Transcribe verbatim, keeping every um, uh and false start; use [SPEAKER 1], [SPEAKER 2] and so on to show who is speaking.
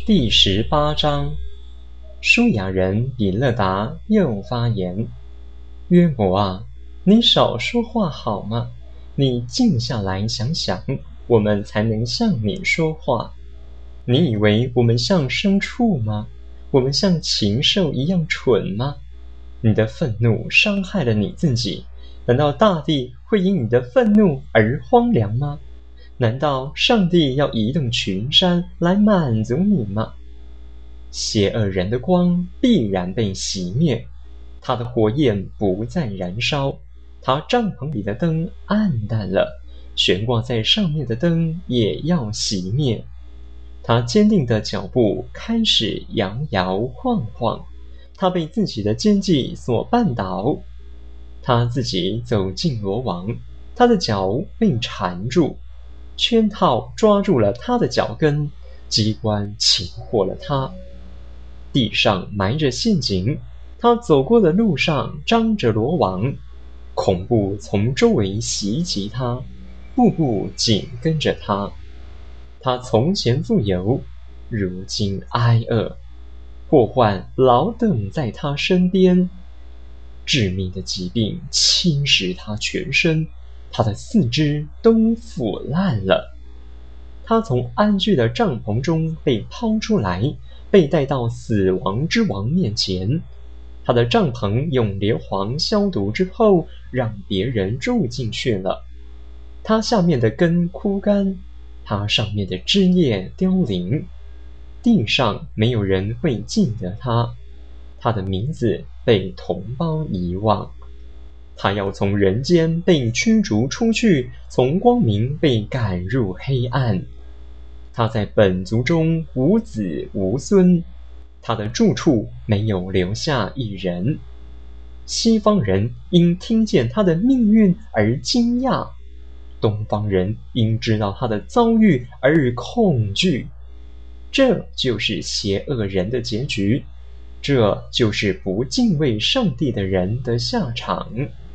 [SPEAKER 1] 第十八章，舒雅人比勒达又发言：约伯啊，你少说话好吗？你静下来想想，我们才能向你说话。你以为我们像牲畜吗？我们像禽兽一样蠢吗？你的愤怒伤害了你自己，难道大地会因你的愤怒而荒凉吗？难道上帝要移动群山来满足你吗？邪恶人的光必然被熄灭，他的火焰不再燃烧，他帐篷里的灯暗淡了，悬挂在上面的灯也要熄灭。他坚定的脚步开始摇摇晃晃，他被自己的奸计所绊倒，他自己走进罗网，他的脚被缠住，圈套抓住了他的脚跟，机关擒获了他。地上埋着陷阱，他走过的路上张着罗网，恐怖从周围袭击他，步步紧跟着他。他从前富有，如今挨饿，祸患老等在他身边，致命的疾病侵蚀他全身，他的四肢都腐烂了。他从安居的帐篷中被抛出来，被带到死亡之王面前。他的帐篷用硫磺消毒之后，让别人住进去了。他下面的根枯干，他上面的枝叶凋零，地上没有人会记得他，他的名字被同胞遗忘。他要从人间被驱逐出去，从光明被赶入黑暗。他在本族中无子无孙，他的住处没有留下一人。西方人因听见他的命运而惊讶，东方人因知道他的遭遇而恐惧。这就是邪恶人的结局，这就是不敬畏上帝的人的下场。